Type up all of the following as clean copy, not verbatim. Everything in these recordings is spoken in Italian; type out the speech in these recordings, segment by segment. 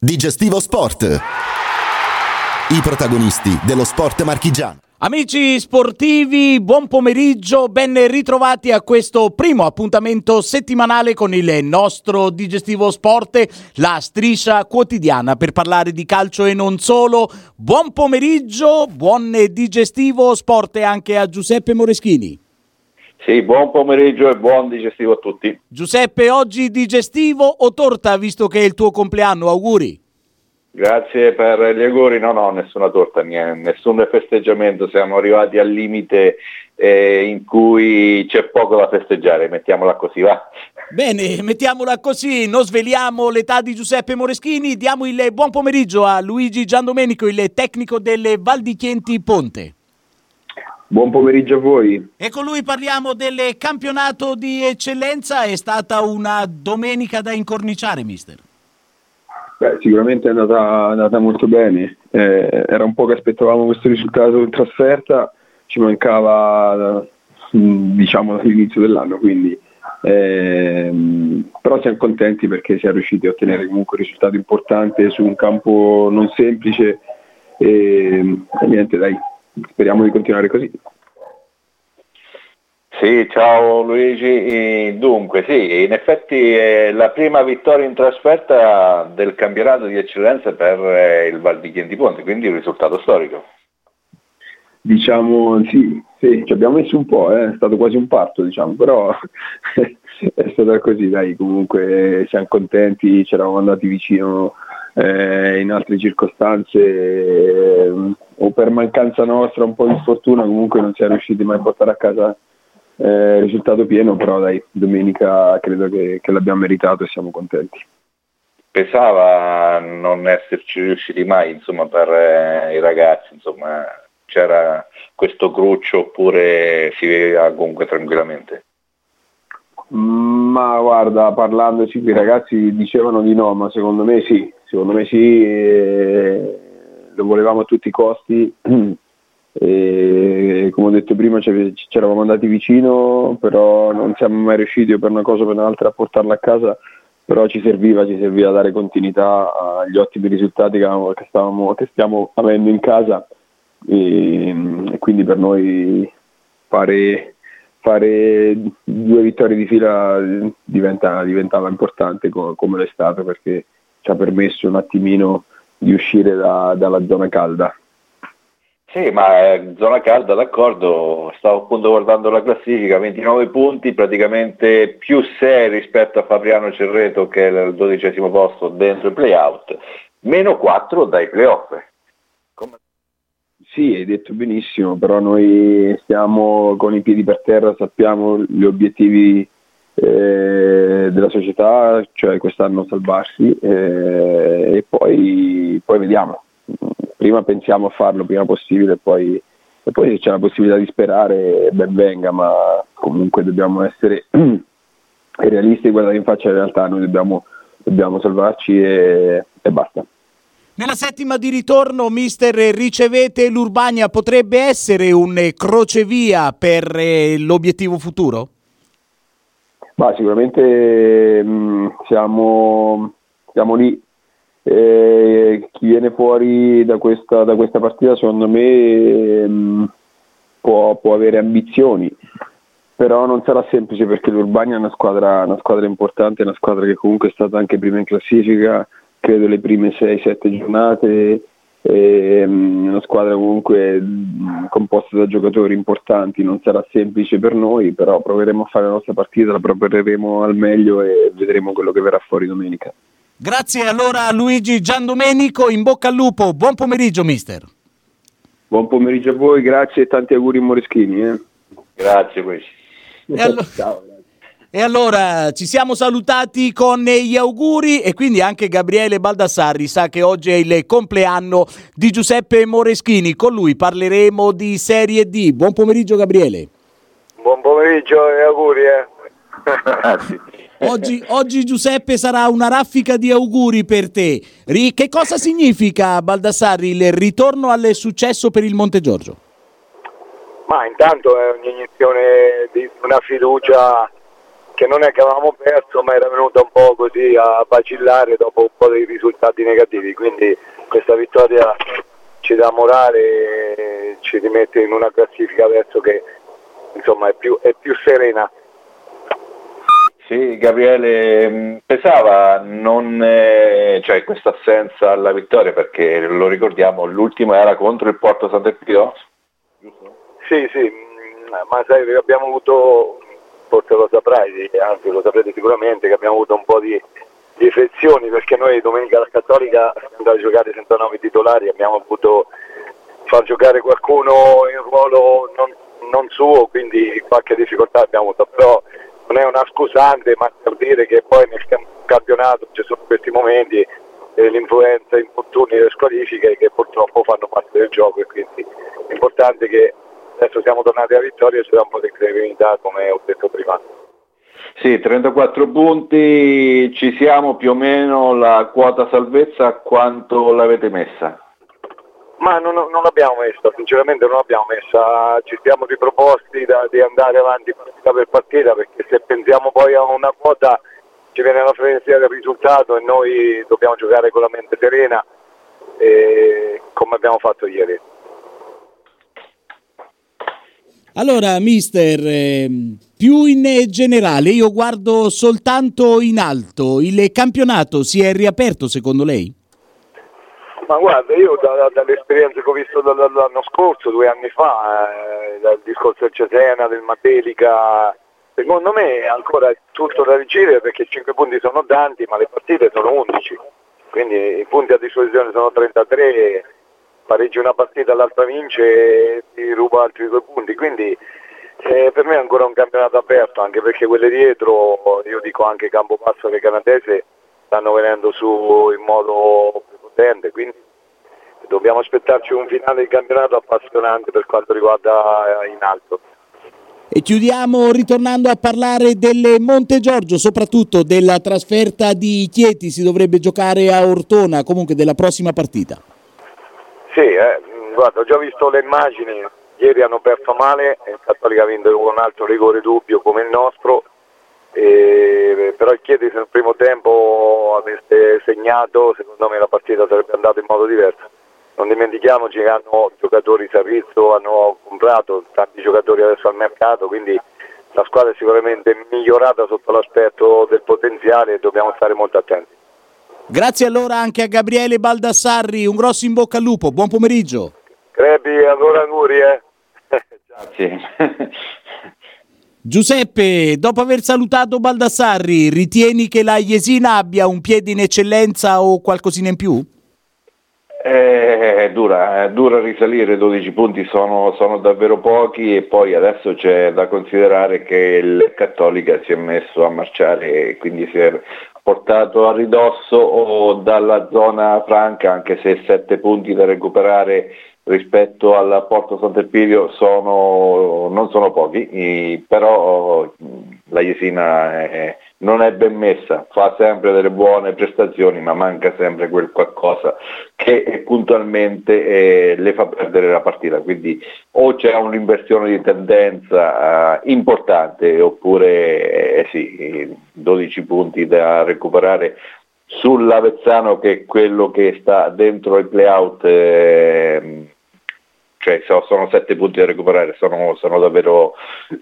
Digestivo Sport. I protagonisti dello sport marchigiano. Amici sportivi, buon pomeriggio, ben ritrovati a questo primo appuntamento settimanale con il nostro Digestivo Sport, la striscia quotidiana per parlare di calcio e non solo. Buon pomeriggio, buon Digestivo Sport anche a Giuseppe Moreschini. Sì, buon pomeriggio e buon digestivo a tutti. Giuseppe, oggi digestivo o torta, visto che è il tuo compleanno? Auguri. Grazie per gli auguri. No, nessuna torta, nessun festeggiamento. Siamo arrivati al limite in cui c'è poco da festeggiare, mettiamola così, va? Bene, mettiamola così, non sveliamo l'età di Giuseppe Moreschini, diamo il buon pomeriggio a Luigi Giandomenico, il tecnico delle Val di Chieti Ponte. Buon pomeriggio a voi. E con lui parliamo del campionato di eccellenza. È stata una domenica da incorniciare, mister. Beh, sicuramente è andata molto bene. Era un po' che aspettavamo questo risultato in trasferta, ci mancava dall'inizio dell'anno, quindi però siamo contenti perché siamo riusciti a ottenere comunque un risultato importante su un campo non semplice e niente, dai. Speriamo di continuare così. Sì, ciao Luigi. Dunque, sì, in effetti è la prima vittoria in trasferta del campionato di eccellenza per il Val di Chieti Ponte, quindi un risultato storico. Diciamo sì, ci abbiamo messo un po', è stato quasi un parto, però è stata così, dai, comunque siamo contenti, ci eravamo andati vicino in altre circostanze o per mancanza nostra, un po' di sfortuna, comunque non siamo riusciti mai a portare a casa il risultato pieno, però dai, domenica credo che l'abbiamo meritato e siamo contenti. Pesava non esserci riusciti mai, insomma, per i ragazzi, insomma, c'era questo cruccio oppure si viveva comunque tranquillamente? Ma guarda, parlandoci qui i ragazzi dicevano di no, ma secondo me sì, lo volevamo a tutti i costi e come ho detto prima ci eravamo andati vicino, però non siamo mai riusciti o per una cosa o per un'altra a portarla a casa, però ci serviva dare continuità agli ottimi risultati che stiamo avendo in casa e quindi per noi fare 2 vittorie di fila diventava importante come l'è stato, perché ci ha permesso un attimino di uscire dalla zona calda. Sì, ma zona calda, d'accordo, stavo appunto guardando la classifica, 29 punti, praticamente più 6 rispetto a Fabriano Cerreto che è al 12° posto dentro i play-out, meno 4 dai play-off. Sì, hai detto benissimo, però noi stiamo con i piedi per terra, sappiamo gli obiettivi della società, cioè quest'anno salvarsi e poi vediamo. Prima pensiamo a farlo prima possibile e poi se c'è la possibilità di sperare ben venga, ma comunque dobbiamo essere realisti e guardare in faccia la realtà, noi dobbiamo salvarci e basta. Nella settima di ritorno, mister, ricevete l'Urbania, potrebbe essere un crocevia per l'obiettivo futuro? Ma sicuramente siamo lì. Chi viene fuori da questa partita secondo me può avere ambizioni, però non sarà semplice perché l'Urbania è una squadra importante, una squadra che comunque è stata anche prima in classifica, credo le prime 6-7 giornate, una squadra comunque composta da giocatori importanti, non sarà semplice per noi, però proveremo a fare la nostra partita, la prepareremo al meglio e vedremo quello che verrà fuori domenica. Grazie allora a Luigi Giandomenico, in bocca al lupo, buon pomeriggio mister. Buon pomeriggio a voi, grazie e tanti auguri Moreschini. Grazie Luigi. Ciao. E allora ci siamo salutati con gli auguri e quindi anche Gabriele Baldassarri sa che oggi è il compleanno di Giuseppe Moreschini, con lui parleremo di Serie D. Buon pomeriggio Gabriele. Buon pomeriggio e auguri. Oggi Giuseppe sarà una raffica di auguri per te. Che cosa significa, Baldassarri, il ritorno al successo per il Montegiorgio? Ma intanto è un'iniezione di una fiducia che non è che avevamo perso, ma era venuta un po' così a vacillare dopo un po' dei risultati negativi, quindi questa vittoria ci dà morale, ci rimette in una classifica adesso che insomma è più serena. Sì, Gabriele, pesava cioè questa assenza alla vittoria, perché lo ricordiamo, l'ultima era contro il Porto Sant'Elpidio? Sì, ma sai, abbiamo avuto, forse lo saprai, anzi lo saprete sicuramente, che abbiamo avuto un po' di defezioni, perché noi domenica alla Cattolica siamo andati a giocare senza 9 titolari, abbiamo voluto far giocare qualcuno in ruolo non suo, quindi qualche difficoltà abbiamo avuto, però non è una scusante, ma per dire che poi nel campionato ci sono questi momenti, l'influenza, infortuni e le squalifiche che purtroppo fanno parte del gioco, e quindi è importante che adesso siamo tornati alla vittoria e ci dà un po' di serenità, come ho detto prima. Sì, 34 punti, ci siamo più o meno, la quota salvezza quanto l'avete messa? Ma non l'abbiamo messa, sinceramente non l'abbiamo messa, ci siamo riproposti di andare avanti partita per partita, perché se pensiamo poi a una quota ci viene la frenesia del risultato e noi dobbiamo giocare con la mente serena, come abbiamo fatto ieri. Allora, mister, più in generale, io guardo soltanto in alto, il campionato si è riaperto secondo lei? Ma guarda, io dalle esperienze che ho visto dall'anno scorso, 2 anni fa, dal discorso del Cesena, del Matelica, secondo me ancora è tutto da decidere, perché 5 punti sono tanti, ma le partite sono 11, quindi i punti a disposizione sono 33, pareggi una partita, l'altra vince e ti ruba altri 2 punti, quindi per me è ancora un campionato aperto, anche perché quelle dietro, io dico anche Campobasso e le canadese, stanno venendo su in modo prepotente, quindi dobbiamo aspettarci un finale di campionato appassionante per quanto riguarda in alto. E chiudiamo ritornando a parlare del Montegiorgio, soprattutto della trasferta di Chieti, si dovrebbe giocare a Ortona, comunque della prossima partita. Sì, guarda, ho già visto le immagini, ieri hanno perso male, il Cattolica ha vinto con un altro rigore dubbio come il nostro, però il Chieti se nel primo tempo avesse segnato, secondo me la partita sarebbe andata in modo diverso. Non dimentichiamoci che hanno giocatori servizio, hanno comprato tanti giocatori adesso al mercato, quindi la squadra è sicuramente migliorata sotto l'aspetto del potenziale e dobbiamo stare molto attenti. Grazie allora anche a Gabriele Baldassarri, un grosso in bocca al lupo, buon pomeriggio. Crepi, allora auguri. Grazie. Giuseppe, dopo aver salutato Baldassarri, ritieni che la Jesina abbia un piede in eccellenza o qualcosina in più? È dura risalire, 12 punti sono davvero pochi, e poi adesso c'è da considerare che il Cattolica si è messo a marciare e quindi si è portato a ridosso dalla zona franca, anche se 7 punti da recuperare rispetto al Porto Sant'Elpidio non sono pochi, però la Jesina non è ben messa, fa sempre delle buone prestazioni, ma manca sempre quel qualcosa che puntualmente le fa perdere la partita, quindi o c'è un'inversione di tendenza importante, oppure 12 punti da recuperare sull'Avezzano, che è quello che sta dentro il play-out, cioè sono 7 punti da recuperare, sono davvero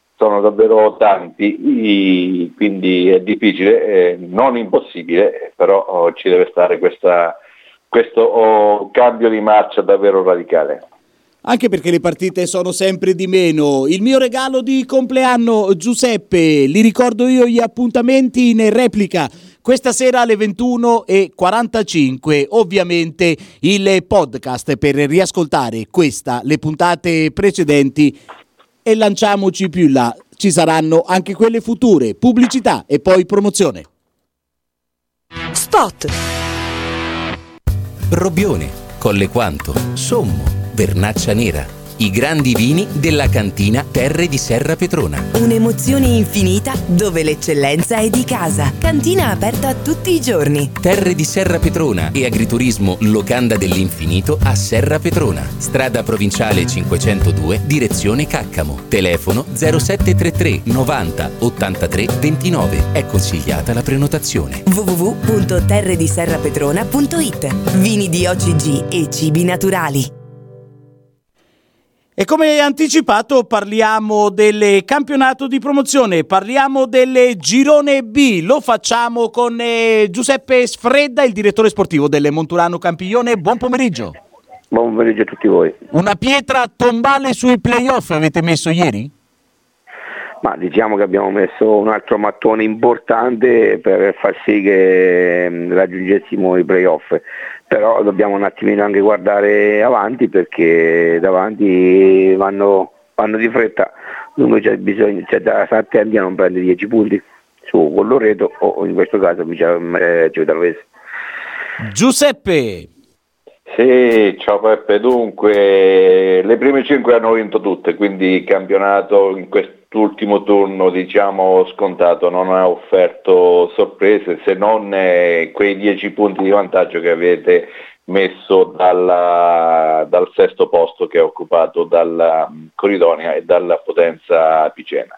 tanti, quindi è difficile, non impossibile, però ci deve stare questo cambio di marcia davvero radicale. Anche perché le partite sono sempre di meno. Il mio regalo di compleanno, Giuseppe, li ricordo io gli appuntamenti in replica. Questa sera alle 21:45, ovviamente il podcast per riascoltare questa, le puntate precedenti, e lanciamoci più in là. Ci saranno anche quelle future, pubblicità e poi promozione. Spot. Robbione, Colle Quanto, Sommo, Vernaccia Nera. I grandi vini della cantina Terre di Serra Petrona. Un'emozione infinita dove l'eccellenza è di casa. Cantina aperta tutti i giorni. Terre di Serra Petrona e agriturismo Locanda dell'Infinito a Serra Petrona. Strada provinciale 502, direzione Caccamo. Telefono 0733 90 83 29. È consigliata la prenotazione. www.terrediserrapetrona.it. Vini di OCG e cibi naturali. E come anticipato parliamo del campionato di promozione, parliamo del girone B, lo facciamo con Giuseppe Sfredda, il direttore sportivo del Monturano Campiglione. Buon pomeriggio. Buon pomeriggio a tutti voi. Una pietra tombale sui playoff avete messo ieri? Ma diciamo che abbiamo messo un altro mattone importante per far sì che raggiungessimo i playoff, però dobbiamo un attimino anche guardare avanti, perché davanti vanno di fretta. Dunque c'è da stare attenti a non prendere 10 punti su con Loreto o in questo caso Civitavese. Giuseppe. Sì, ciao Peppe. Dunque le prime 5 hanno vinto tutte, quindi il campionato in quest'ultimo turno diciamo scontato non ha offerto sorprese, se non quei 10 punti di vantaggio che avete messo dal sesto posto che è occupato dalla Coridonia e dalla Potenza Picena.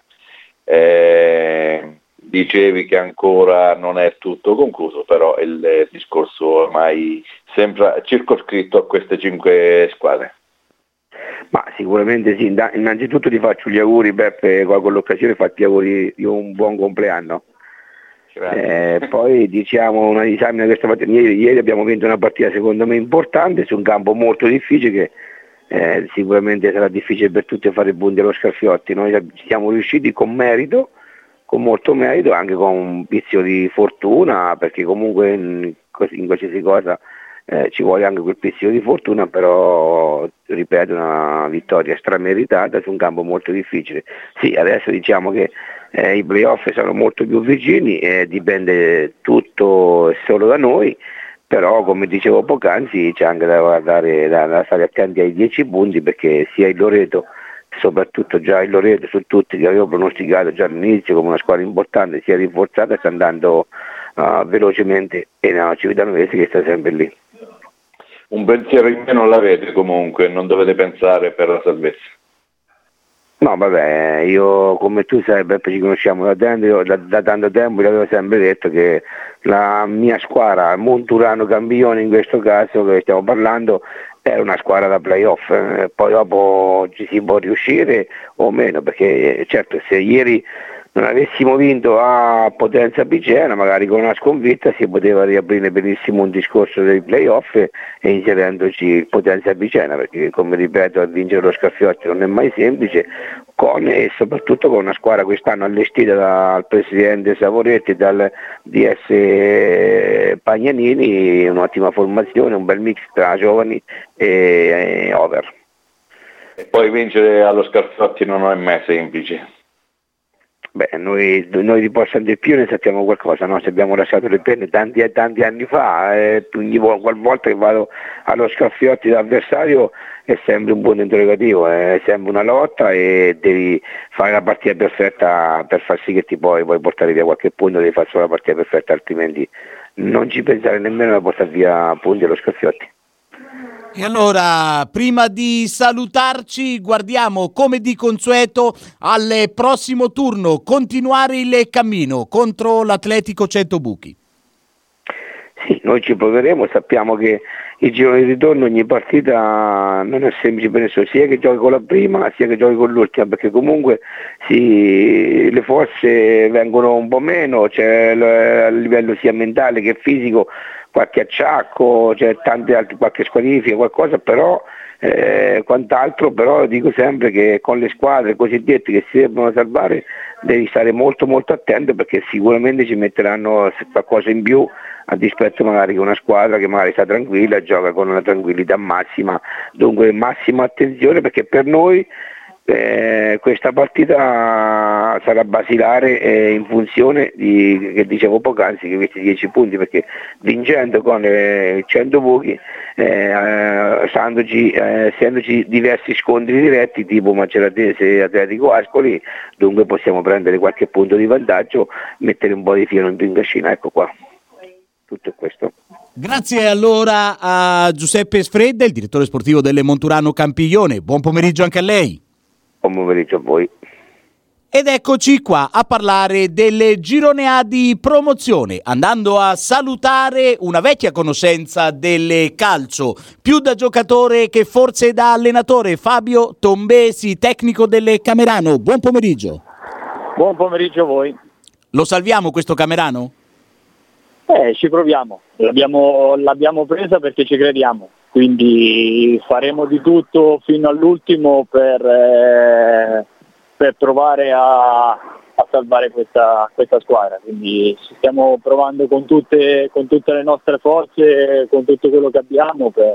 Dicevi che ancora non è tutto concluso, però il discorso ormai sembra circoscritto a queste 5 squadre. Ma sicuramente sì, innanzitutto ti faccio gli auguri Beppe, con l'occasione fatti gli auguri di un buon compleanno. Poi diciamo una disamina questa mattina, ieri abbiamo vinto una partita secondo me importante su un campo molto difficile che sicuramente sarà difficile per tutti fare punti allo Scarfiotti. Noi siamo riusciti con merito, con molto merito, anche con un pizzico di fortuna, perché comunque in qualsiasi cosa ci vuole anche quel pizzico di fortuna, però ripeto una vittoria strameritata su un campo molto difficile. Sì, adesso diciamo che i playoff sono molto più vicini e dipende tutto solo da noi, però come dicevo poc'anzi c'è anche da stare attenti ai 10 punti, perché sia il Loreto, soprattutto già il Loreto su tutti che avevo pronosticato già all'inizio come una squadra importante, si è rinforzata e sta andando velocemente, e la Civitavese che sta sempre lì. Un pensiero in meno l'avete comunque, non dovete pensare per la salvezza. No vabbè, io come tu sai Beppe ci conosciamo da tanto tempo, l'avevo sempre detto che la mia squadra, Monturano Campiglione in questo caso che stiamo parlando, era una squadra da playoff, poi dopo ci si può riuscire o meno, perché certo se ieri non avessimo vinto a Potenza Picena, magari con una sconfitta si poteva riaprire benissimo un discorso dei playoff e inserendoci Potenza Picena, perché come ripeto a vincere lo Scarfiotti non è mai semplice, e soprattutto con una squadra quest'anno allestita dal presidente Savoretti e dal DS Pagnanini, un'ottima formazione, un bel mix tra giovani e over. E poi vincere allo Scarfiotti non è mai semplice. Beh, noi di Porta del Pio ne sappiamo qualcosa, no? Se abbiamo lasciato le penne tanti anni fa, qualvolta che vado allo Scarfiotti d'avversario è sempre un buon interrogativo, è sempre una lotta e devi fare la partita perfetta per far sì che ti puoi portare via qualche punto, devi fare solo la partita perfetta, altrimenti non ci pensare nemmeno a portare via punti allo Scarfiotti. E allora, prima di salutarci, guardiamo come di consueto al prossimo turno, continuare il cammino contro l'Atletico Centobuchi. Sì, noi ci proveremo, sappiamo che il giro di ritorno ogni partita non è semplice per nessuno, sia che giochi con la prima sia che giochi con l'ultima, perché comunque le forze vengono un po' meno, c'è a livello sia mentale che fisico qualche acciacco, c'è tante altre, qualche squalifica, qualcosa, però quant'altro, però dico sempre che con le squadre cosiddette che si devono salvare devi stare molto molto attento, perché sicuramente ci metteranno qualcosa in più a dispetto magari che una squadra che magari sta tranquilla, gioca con una tranquillità massima, dunque massima attenzione, perché per noi questa partita sarà basilare in funzione che dicevo poc'anzi, che questi 10 punti, perché vincendo con 100 pochi, essendoci diversi scontri diretti tipo Maceratese Atletico Ascoli, dunque possiamo prendere qualche punto di vantaggio, mettere un po' di fieno in più in cascina. Ecco qua, tutto è questo. Grazie allora a Giuseppe Sfredda, il direttore sportivo delle Monturano Campiglione. Buon pomeriggio anche a lei. Buon pomeriggio a voi. Ed eccoci qua a parlare delle Girone A di promozione, andando a salutare una vecchia conoscenza del calcio, più da giocatore che forse da allenatore, Fabio Tombesi, tecnico delle Camerano. Buon pomeriggio. Buon pomeriggio a voi. Lo salviamo questo Camerano? Ci proviamo, l'abbiamo presa perché ci crediamo, quindi faremo di tutto fino all'ultimo per provare a salvare questa squadra, quindi ci stiamo provando con tutte le nostre forze, con tutto quello che abbiamo per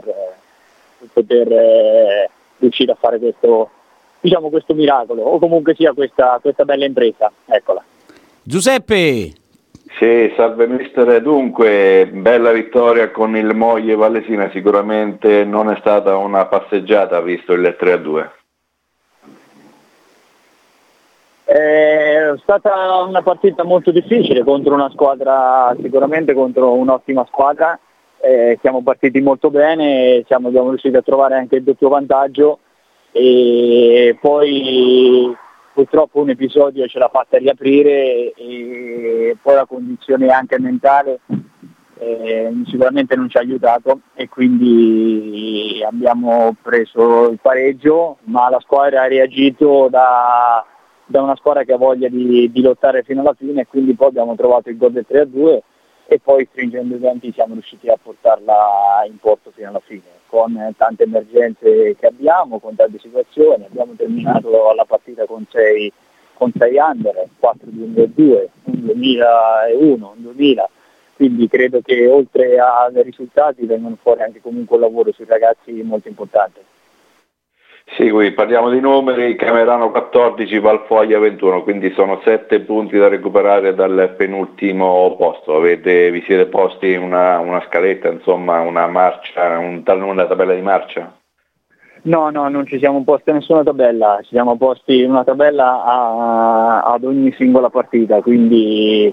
poter riuscire a fare questo miracolo, o comunque sia questa bella impresa, eccola. Giuseppe! Sì, salve mister. Dunque, bella vittoria con il Moglie Vallesina, sicuramente non è stata una passeggiata visto il 3-2. È stata una partita molto difficile contro una squadra, sicuramente contro un'ottima squadra. Siamo partiti molto bene, siamo riusciti a trovare anche il doppio vantaggio e poi purtroppo un episodio ce l'ha fatta riaprire e poi la condizione anche mentale sicuramente non ci ha aiutato e quindi abbiamo preso il pareggio, ma la squadra ha reagito da una squadra che ha voglia di lottare fino alla fine e quindi poi abbiamo trovato il gol del 3-2 e poi stringendo i denti siamo riusciti a portarla in porto fino alla fine, con tante emergenze che abbiamo, con tante situazioni. Abbiamo terminato la partita con 6 under, 4 2002, un 2001, un 2000, quindi credo che oltre ai risultati vengono fuori anche comunque un lavoro sui ragazzi molto importante. Sì, qui parliamo di numeri, Camerano 14, Valfoglia 21, quindi sono 7 punti da recuperare dal penultimo posto. Vi siete posti una scaletta, insomma una marcia, una tabella di marcia? No, non ci siamo posti a nessuna tabella, ci siamo posti una tabella ad ogni singola partita, quindi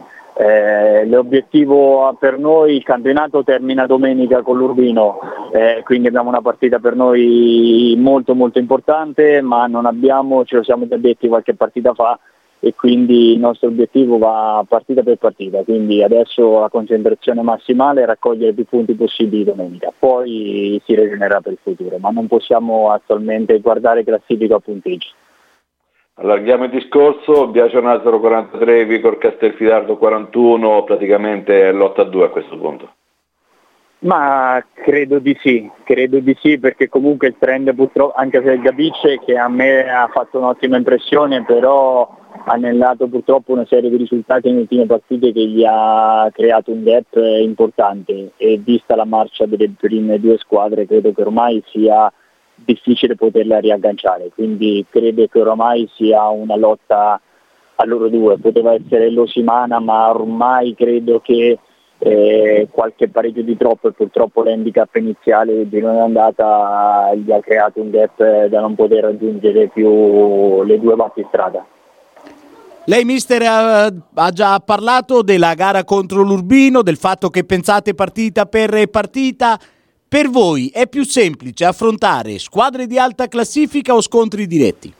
l'obiettivo per noi, il campionato termina domenica con l'Urbino, quindi abbiamo una partita per noi molto molto importante, ma ce lo siamo già detti qualche partita fa e quindi il nostro obiettivo va partita per partita, quindi adesso la concentrazione massimale è raccogliere più punti possibili domenica, poi si ragionerà per il futuro, ma non possiamo attualmente guardare classifica a punteggi. Allarghiamo il discorso, Biagio Nazaro 43, Vicor Castelfidardo 41, praticamente l'8-2 a questo punto. Ma credo di sì perché comunque il trend purtroppo, anche se il Gabice che a me ha fatto un'ottima impressione, però ha annellato purtroppo una serie di risultati nelle ultime partite che gli ha creato un gap importante e vista la marcia delle prime due squadre credo che ormai sia difficile poterla riagganciare, quindi credo che oramai sia una lotta a loro due, poteva essere Losimana ma ormai credo che qualche pareggio di troppo e purtroppo l'handicap iniziale di non andata gli ha creato un gap da non poter raggiungere più le due battistrada. Lei mister ha già parlato della gara contro l'Urbino, del fatto che pensate partita per partita. Per voi è più semplice affrontare squadre di alta classifica o scontri diretti?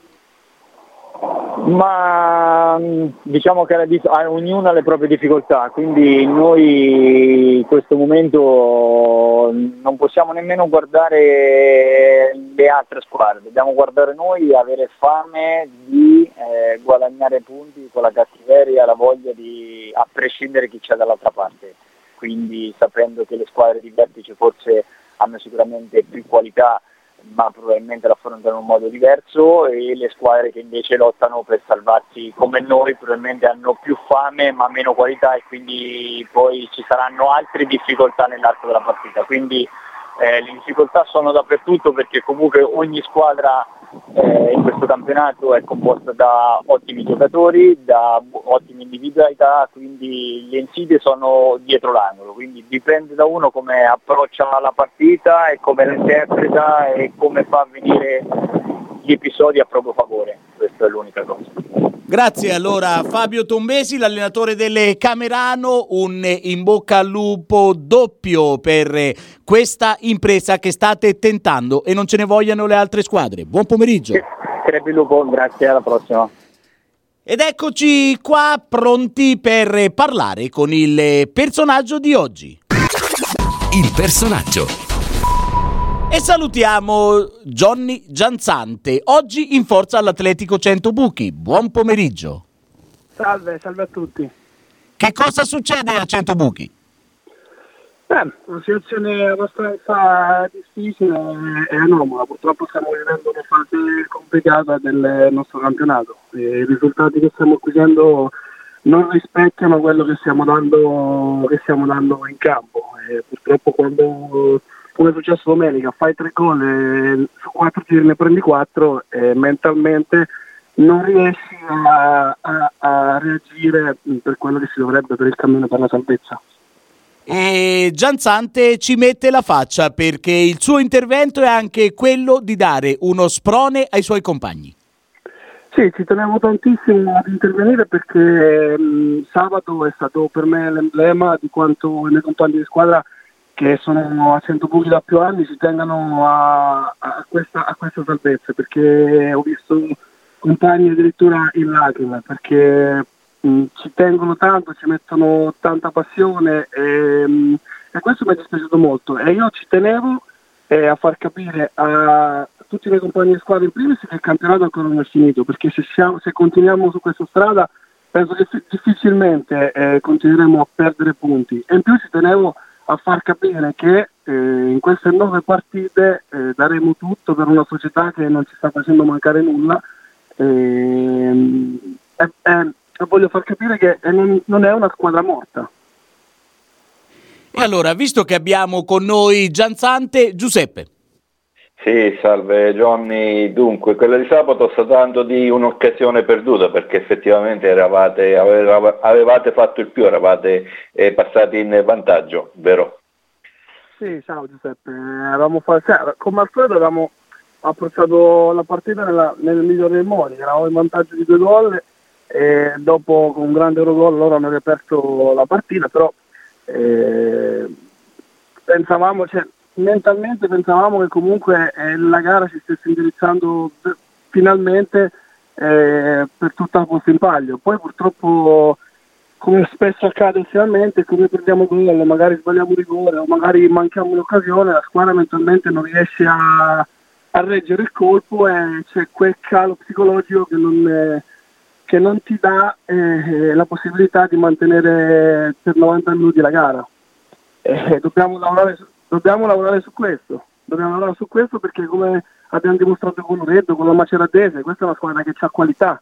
Ma diciamo che ognuno ha le proprie difficoltà, quindi noi in questo momento non possiamo nemmeno guardare le altre squadre, dobbiamo guardare noi e avere fame di guadagnare punti con la cattiveria, la voglia a prescindere chi c'è dall'altra parte, quindi sapendo che le squadre di vertice forse hanno sicuramente più qualità ma probabilmente la affrontano in un modo diverso e le squadre che invece lottano per salvarsi come noi probabilmente hanno più fame ma meno qualità e quindi poi ci saranno altre difficoltà nell'arco della partita, quindi le difficoltà sono dappertutto perché comunque ogni squadra in questo campionato è composta da ottimi giocatori, da ottime individualità, quindi le insidie sono dietro l'angolo, quindi dipende da uno come approccia la partita e come la interpreta e come fa venire gli episodi a proprio favore, questa è l'unica cosa. Grazie allora Fabio Tombesi, l'allenatore delle Camerano, un in bocca al lupo doppio per questa impresa che state tentando e non ce ne vogliano le altre squadre. Buon pomeriggio. Crepi lupo, grazie, alla prossima. Ed eccoci qua pronti per parlare con il personaggio di oggi. Il personaggio. E salutiamo Johnny Gianzante, oggi in forza all'Atletico 100 Buchi. Buon pomeriggio. Salve a tutti. Che cosa succede a 100 Buchi? Una situazione abbastanza difficile e anomala. Purtroppo stiamo vivendo una fase complicata del nostro campionato. I risultati che stiamo acquisendo non rispecchiano quello che stiamo dando in campo. Purtroppo quando, come è successo domenica, fai 3 gol e su 4 tiri ne prendi 4 e mentalmente non riesci a reagire per quello che si dovrebbe per il cammino per la salvezza. E Gianzante ci mette la faccia perché il suo intervento è anche quello di dare uno sprone ai suoi compagni. Sì, ci tenevo tantissimo ad intervenire perché sabato è stato per me l'emblema di quanto i miei compagni di squadra, che sono a 100 Buchi da più anni, si tengano a questa salvezza, perché ho visto compagni addirittura in lacrime, perché ci tengono tanto, ci mettono tanta passione e questo mi è dispiaciuto molto e io ci tenevo a far capire a tutti i miei compagni di squadra in primis che il campionato ancora non è finito, perché se continuiamo su questa strada penso che difficilmente continueremo a perdere punti, e in più ci tenevo a far capire che in queste 9 partite daremo tutto per una società che non ci sta facendo mancare nulla e voglio far capire che non è una squadra morta. E allora, visto che abbiamo con noi Gianzante, Giuseppe. Sì, salve Johnny. Dunque, quella di sabato sta dando di un'occasione perduta, perché effettivamente avevate fatto il più, eravate passati in vantaggio, vero? Sì, ciao Giuseppe. Come al solito avevamo approcciato la partita nel migliore dei modi, eravamo in vantaggio di 2 gol e dopo con un grande Eurogol loro hanno riaperto la partita, però mentalmente pensavamo che comunque la gara si stesse indirizzando finalmente per tutta la posta in palio. Poi purtroppo, come spesso accade ultimamente, come perdiamo gol, magari sbagliamo un rigore o magari manchiamo un'occasione, la squadra mentalmente non riesce a reggere il colpo e c'è quel calo psicologico che non ti dà la possibilità di mantenere per 90 minuti la gara. Dobbiamo lavorare su questo perché, come abbiamo dimostrato con Loreto, con la Maceratese, questa è una squadra che ha qualità.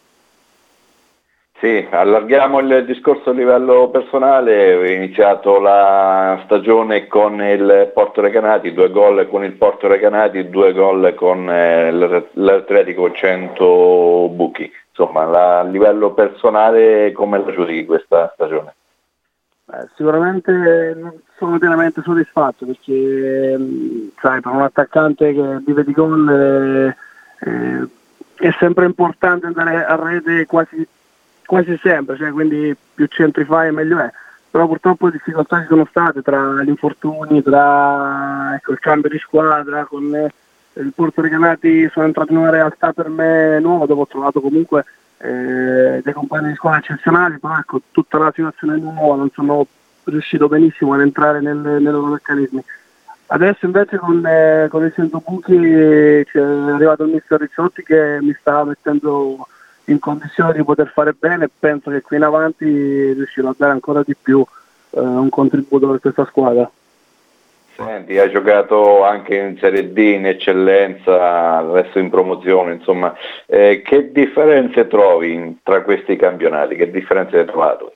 Sì, allarghiamo il discorso a livello personale. Ho iniziato la stagione con il Porto Recanati, 2 gol con il Porto Recanati, 2 gol con l'Atletico 100 Buchi. Insomma, a livello personale come la giudichi questa stagione? Sicuramente non sono pienamente soddisfatto, perché sai, per un attaccante che vive di gol è sempre importante andare a rete quasi sempre, cioè, quindi più centri fai meglio è, però purtroppo le difficoltà ci sono state tra gli infortuni, tra il cambio di squadra, con il Porto Recanati sono entrato in una realtà per me nuova, dove ho trovato comunque dei compagni di squadra eccezionali, però ecco, tutta la situazione nuova, non sono riuscito benissimo ad entrare nei loro meccanismi. Adesso invece con il 100 Buchi è arrivato il mister Ricciotti che mi sta mettendo in condizione di poter fare bene, e penso che qui in avanti riuscirò a dare ancora di più un contributo per questa squadra. Senti, hai giocato anche in Serie D, in eccellenza, adesso in promozione, insomma, che differenze trovi tra questi campionati? Che differenze hai trovato?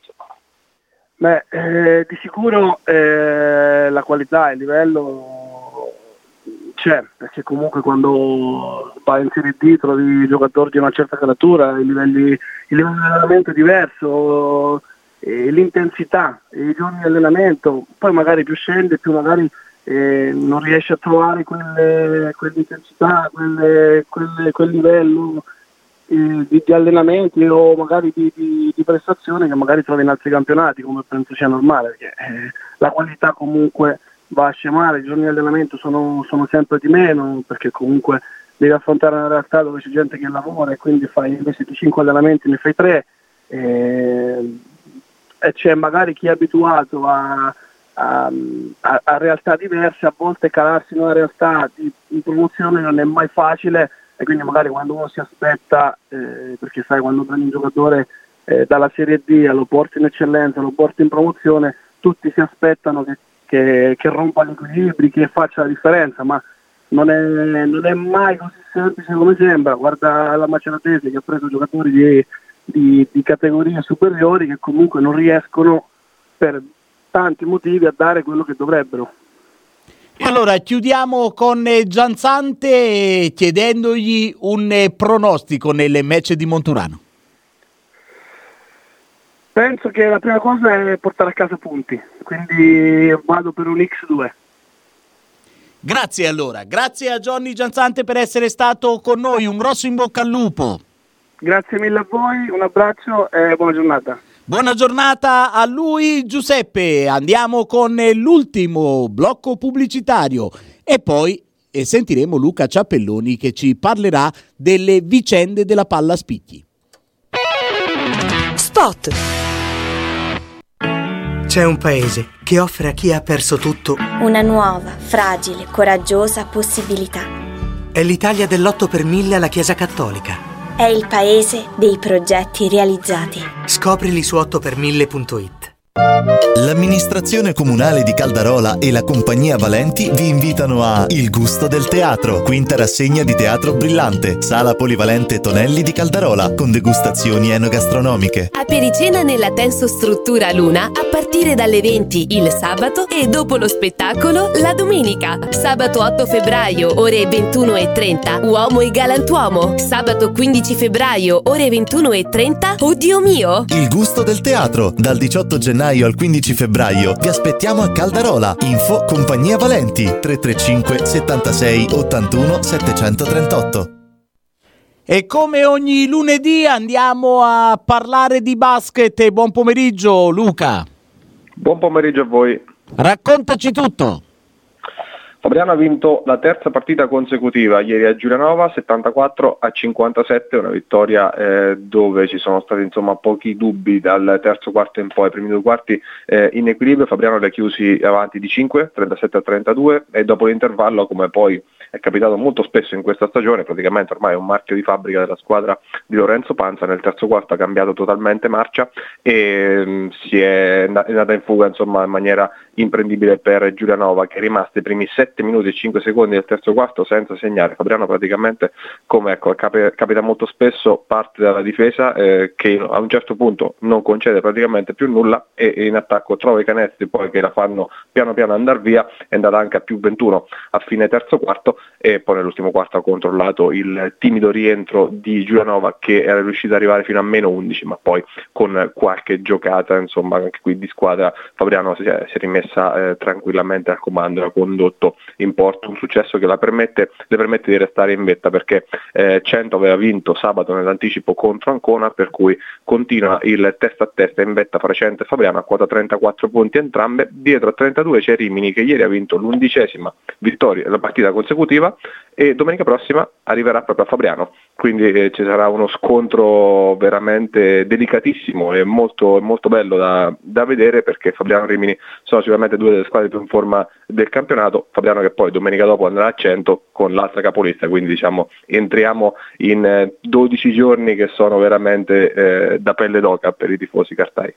Insomma? Di sicuro la qualità, il livello c'è, perché comunque quando vai in Serie D trovi giocatori di una certa caratura, i livelli di allenamento è diverso, l'intensità, i giorni di allenamento, poi magari più scende, più magari non riesci a trovare quell'intensità, quel livello di allenamenti o magari di prestazione che magari trovi in altri campionati, come penso sia normale, perché la qualità comunque va a scemare, i giorni di allenamento sono sempre di meno, perché comunque devi affrontare una realtà dove c'è gente che lavora e quindi fai invece di 5 allenamenti ne fai 3 e c'è magari chi è abituato a realtà diverse, a volte calarsi in una realtà in promozione non è mai facile, e quindi magari quando uno si aspetta, perché sai, quando prendi un giocatore dalla Serie D lo porti in eccellenza, lo porti in promozione, tutti si aspettano che rompa gli equilibri, che faccia la differenza, ma non è mai così semplice come sembra. Guarda la Maceratese, che ha preso giocatori di categorie superiori che comunque non riescono per tanti motivi a dare quello che dovrebbero. Allora chiudiamo con Gianzante chiedendogli un pronostico nel match di Monturano. Penso che la prima cosa è portare a casa punti, quindi vado per un X2. Grazie allora, grazie a Johnny Gianzante per essere stato con noi, un grosso in bocca al lupo. Grazie mille a voi, un abbraccio e buona giornata. Buona giornata a lui, Giuseppe. Andiamo con l'ultimo blocco pubblicitario e poi sentiremo Luca Ciappelloni che ci parlerà delle vicende della palla a spicchi. Spot. C'è un paese che offre a chi ha perso tutto una nuova, fragile, coraggiosa possibilità. È l'Italia dell'8 per 1000 alla Chiesa Cattolica. È il paese dei progetti realizzati. Scoprili su 8per1000.it. L'amministrazione comunale di Caldarola e la compagnia Valenti vi invitano a Il Gusto del Teatro, quinta rassegna di teatro brillante, sala polivalente Tonelli di Caldarola, con degustazioni enogastronomiche. Apericena nella tensostruttura Luna a partire dalle 20 il sabato e dopo lo spettacolo la domenica. Sabato 8 febbraio, ore 21:30, Uomo e Galantuomo. Sabato 15 febbraio, ore 21:30, Oddio mio! Il Gusto del Teatro, dal 18 gennaio al 15 febbraio. Vi aspettiamo a Caldarola. Info Compagnia Valenti 335 76 81 738. E come ogni lunedì andiamo a parlare di basket. Buon pomeriggio Luca. Buon pomeriggio a voi. Raccontaci tutto. Fabriano ha vinto la terza partita consecutiva ieri a Giulianova, 74-57, una vittoria dove ci sono stati insomma pochi dubbi dal terzo quarto in poi. I primi due quarti in equilibrio, Fabriano li ha chiusi avanti di 5, 37-32, e dopo l'intervallo, come poi è capitato molto spesso in questa stagione, praticamente ormai è un marchio di fabbrica della squadra di Lorenzo Panza, nel terzo quarto ha cambiato totalmente marcia e è andata in fuga insomma in maniera imprendibile per Giulianova, che è rimasta i primi 7 minuti e 5 secondi del terzo quarto senza segnare. Fabriano praticamente, come capita molto spesso, parte dalla difesa che a un certo punto non concede praticamente più nulla e in attacco trova i canestri poi che la fanno piano piano andare via. È andata anche a più 21 a fine terzo quarto e poi nell'ultimo quarto ha controllato il timido rientro di Giulianova, che era riuscito ad arrivare fino a meno 11, ma poi con qualche giocata insomma anche qui di squadra Fabriano si è rimessa tranquillamente al comando, ha condotto in porto un successo che le permette di restare in vetta, perché Cento aveva vinto sabato nell'anticipo contro Ancona, per cui continua il testa a testa in vetta fra Cento e Fabriano a quota 34 punti entrambe. Dietro a 32 c'è Rimini, che ieri ha vinto l'11ª vittoria, la partita consecutiva, e domenica prossima arriverà proprio a Fabriano, quindi ci sarà uno scontro veramente delicatissimo e molto, molto bello da vedere, perché Fabriano e Rimini sono sicuramente due delle squadre più in forma del campionato. Fabriano che poi domenica dopo andrà a 100 con l'altra capolista, quindi diciamo entriamo in 12 giorni che sono veramente da pelle d'oca per i tifosi cartai.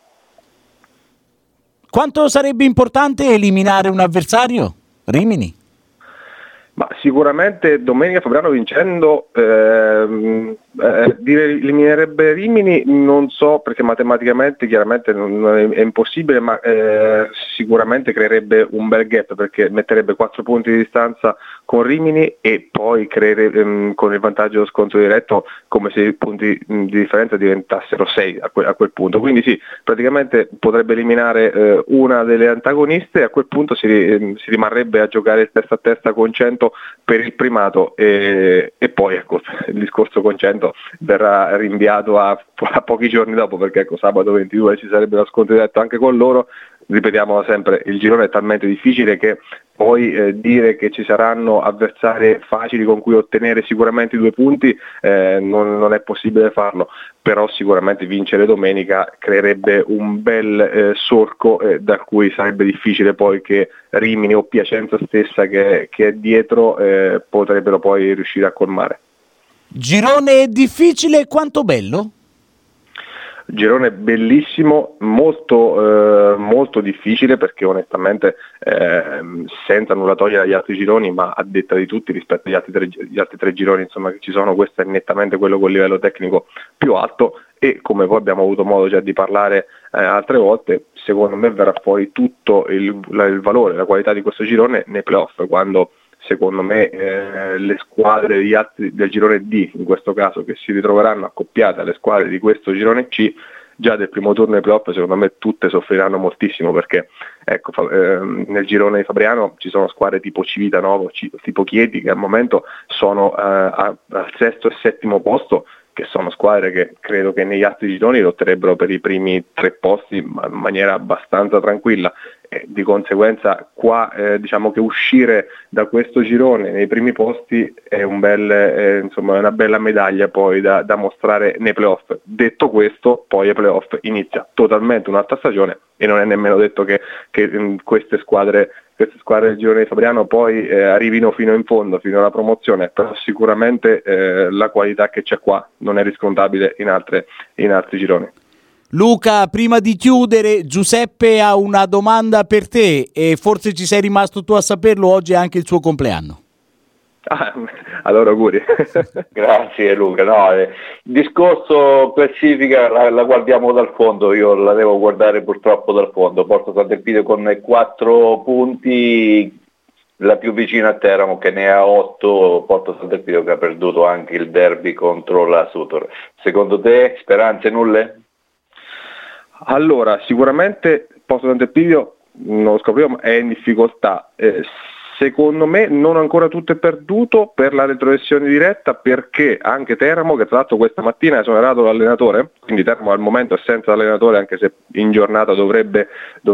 Quanto sarebbe importante eliminare un avversario? Rimini? Ma sicuramente domenica Fabriano vincendo eliminerebbe Rimini non so, perché matematicamente chiaramente è impossibile, ma sicuramente creerebbe un bel gap, perché metterebbe 4 punti di distanza con Rimini e poi creerebbe con il vantaggio dello scontro diretto come se i punti di differenza diventassero 6 a quel punto. Quindi sì, praticamente potrebbe eliminare una delle antagoniste e a quel punto si rimarrebbe a giocare testa a testa con 100 per il primato e poi ecco, il discorso con 100 verrà rinviato a pochi giorni dopo, perché ecco, sabato 22 ci sarebbe lo scontro diretto anche con loro. Ripetiamo sempre, il girone è talmente difficile che poi dire che ci saranno avversari facili con cui ottenere sicuramente i 2 punti non è possibile farlo, però sicuramente vincere domenica creerebbe un bel solco da cui sarebbe difficile poi che Rimini o Piacenza stessa che è dietro potrebbero poi riuscire a colmare. Girone difficile quanto bello? Girone bellissimo, molto difficile, perché onestamente senza nulla togliere agli altri gironi, ma a detta di tutti rispetto agli altri 3 gironi insomma che ci sono, questo è nettamente quello con livello tecnico più alto e come poi abbiamo avuto modo già di parlare altre volte, secondo me verrà fuori tutto il valore, la qualità di questo girone nei playoff, quando secondo me le squadre del girone D, in questo caso, che si ritroveranno accoppiate alle squadre di questo girone C, già del primo turno ai playoff secondo me tutte soffriranno moltissimo, perché ecco, nel girone di Fabriano ci sono squadre tipo Civitanovo, tipo Chieti, che al momento sono al 6º e 7º posto, che sono squadre che credo che negli altri gironi lotterebbero per i primi 3 posti in maniera abbastanza tranquilla. Di conseguenza qua diciamo che uscire da questo girone nei primi posti è insomma una bella medaglia poi da mostrare nei playoff. Detto questo, poi ai playoff inizia totalmente un'altra stagione e non è nemmeno detto che queste squadre del girone di Fabriano poi arrivino fino in fondo, fino alla promozione, però sicuramente la qualità che c'è qua non è riscontrabile in altri gironi. Luca, prima di chiudere, Giuseppe ha una domanda per te e forse ci sei rimasto tu a saperlo, oggi è anche il suo compleanno. Allora auguri. Grazie Luca. Il discorso classifica la guardiamo dal fondo, io la devo guardare purtroppo dal fondo. Porto Sant'Elpidio con 4 punti, la più vicina a Teramo che ne ha 8, Porto Sant'Elpidio che ha perduto anche il derby contro la Sutor. Secondo te speranze nulle? Allora, sicuramente Porto Sant'Elpidio, non lo scopriamo, è in difficoltà. Secondo me non ancora tutto è perduto per la retrocessione diretta, perché anche Teramo, che tra l'altro questa mattina ha esonerato l'allenatore, quindi Teramo al momento è senza allenatore, anche se in giornata dovrebbe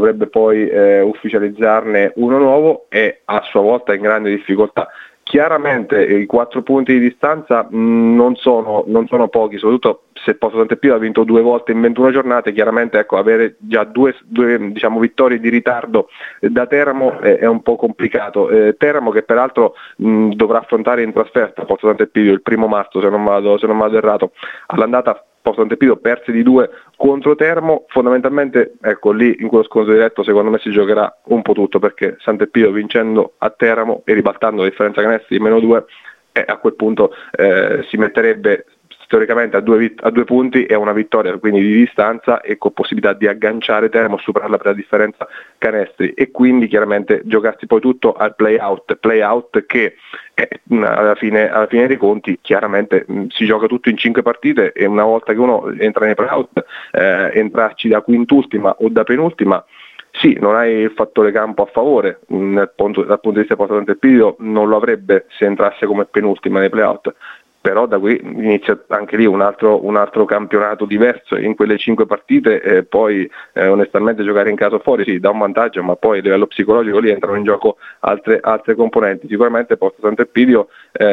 poi ufficializzarne uno nuovo, è a sua volta in grande difficoltà. Chiaramente i 4 punti di distanza non sono pochi, soprattutto se Porto Sant'Elpidio ha vinto 2 volte in 21 giornate, chiaramente ecco, avere già due diciamo, vittorie di ritardo da Teramo è un po' complicato. Teramo che peraltro dovrà affrontare in trasferta Porto Sant'Elpidio il 1° marzo, se non vado errato. All'andata Porto Sant'Elpidio perse di 2 contro Teramo, fondamentalmente ecco lì in quello scontro diretto secondo me si giocherà un po' tutto, perché Sant'Elpidio vincendo a Teramo e ribaltando la differenza canestri di -2 a quel punto si metterebbe teoricamente a 2 punti e a una vittoria quindi di distanza e con possibilità di agganciare Teramo, superarla per la differenza canestri e quindi chiaramente giocarsi poi tutto al play out che alla fine dei conti chiaramente si gioca tutto in 5 partite e una volta che uno entra nei play out entrarci da quintultima o da penultima, sì, non hai il fattore campo a favore, dal punto di vista Porto Sant'Elpidio non lo avrebbe se entrasse come penultima nei play-out, però da qui inizia anche lì un altro campionato diverso, in quelle 5 partite poi onestamente giocare in casa fuori sì, dà un vantaggio, ma poi a livello psicologico lì entrano in gioco altre componenti. Sicuramente Porto Sant'Elpidio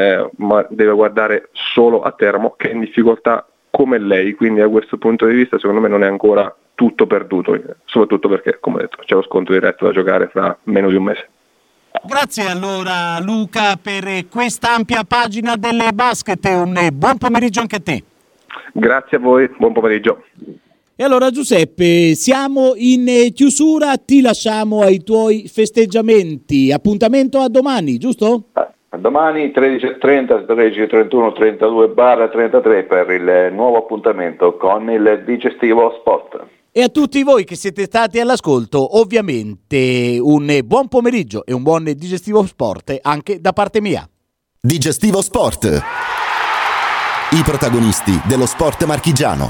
ma deve guardare solo a Teramo che è in difficoltà come lei, quindi da questo punto di vista secondo me non è ancora tutto perduto, soprattutto perché come detto c'è lo scontro diretto da giocare fra meno di un mese. Grazie allora Luca per questa ampia pagina delle basket, un buon pomeriggio anche a te. Grazie a voi, buon pomeriggio. E allora Giuseppe, siamo in chiusura, ti lasciamo ai tuoi festeggiamenti, appuntamento a domani, giusto? A domani 13.30, 13.31, 32/33 per il nuovo appuntamento con il Digestivo Sport. E a tutti voi che siete stati all'ascolto, ovviamente un buon pomeriggio e un buon Digestivo Sport anche da parte mia. Digestivo Sport. I protagonisti dello sport marchigiano.